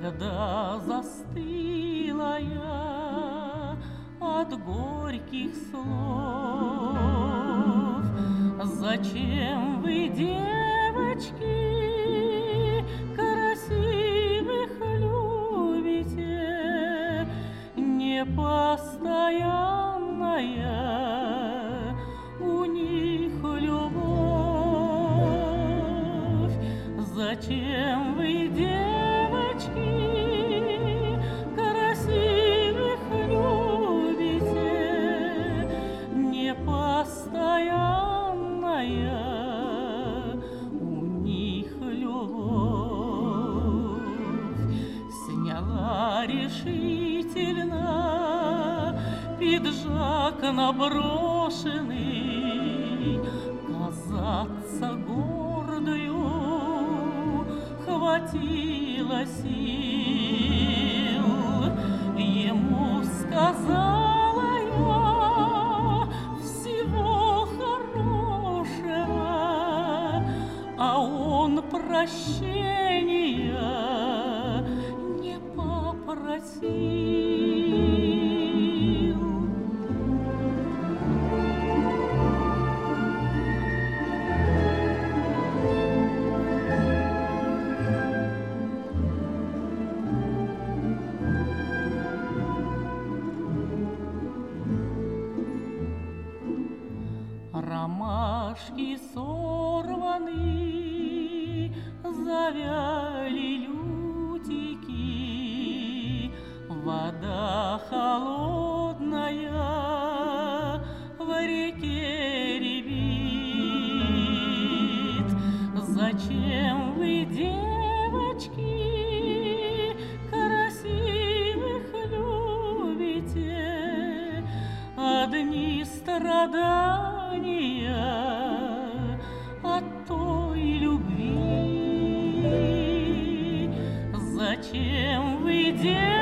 Когда застыла я от горьких слов, зачем вы, девочки, красивых любите, непостоянная у них любовь? Зачем вы, девочки, красивых любите, непостоянная у них любовь? Сняла решительно пиджак наброшенный, казаться гордою хватило сил. Ему сказала я всего хорошего, а он прощения не попросил. Ромашки сорваны, завяли лютики, вода холодная в реке рябит. Зачем вы, девочки, красивых любите, одни страдания от той любви? Зачем вы, девочки,